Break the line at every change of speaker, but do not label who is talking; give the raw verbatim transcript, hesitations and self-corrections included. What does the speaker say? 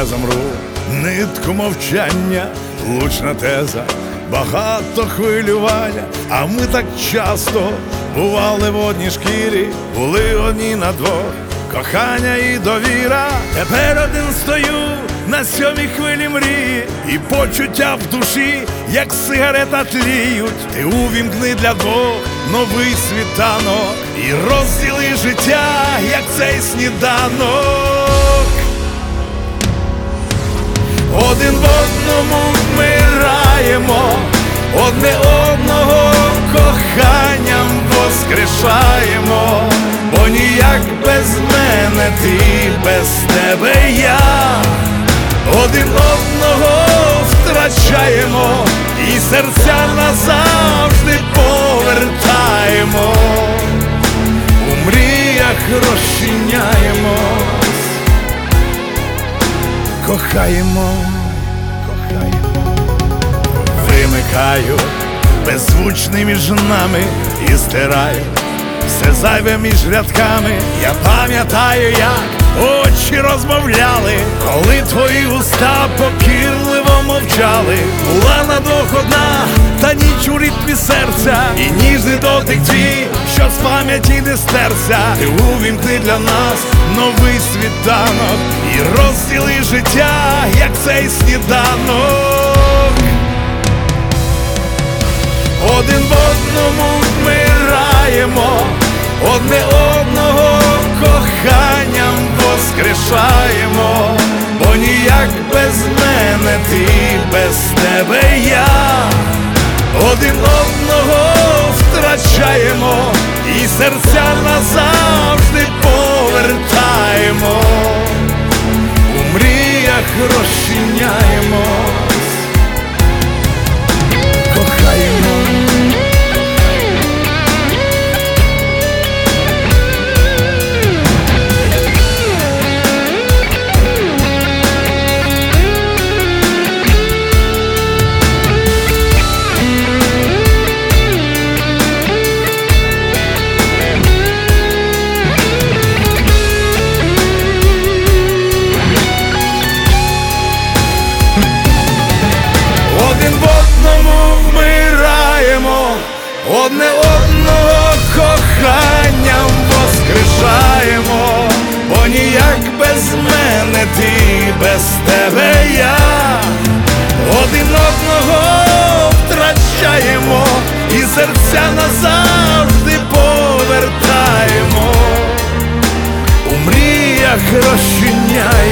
не замру. Нитку мовчання, влучна теза, багато хвилювання, а ми так часто бували в одній шкірі, були одні на двох, кохання і довіра. Тепер один стою на сьомій хвилі мрії, і почуття в душі, як сигарета, тліють. Ти увімкни для двох новий світанок і розділи життя, як цей сніданок. Один в одному вмираємо, одне одного коханням воскрешаємо, бо ніяк без мене ти, без тебе я. Один одного втрачаємо і серця назавжди повертаємо. У мріях розчиняємось, кохаємо, кохаємо. Вимикаю беззвучний між нами і стираю все зайве між рядками. Я пам'ятаю, як очі розмовляли, коли твої уста покірливо мовчали. Була на двох одна та ніч у ритмі серця, і ніжний дотик твій, що з пам'яті не стерся. Ти увімкни для нас новий світанок і розділи життя, як цей сніданок. Один в одному вмираємо, одне одного коханням воскрешаємо, бо ніяк без мене ти, без тебе я. Один одного втрачаємо і серця назавжди повертаємо. У мріях розчиняємось, кохаємо. Один в одному вмираємо, одне одного коханням воскрешаємо, бо ніяк без мене ти, без тебе я. Один одного втрачаємо і серця назавжди повертаємо. У мріях розчиняємо.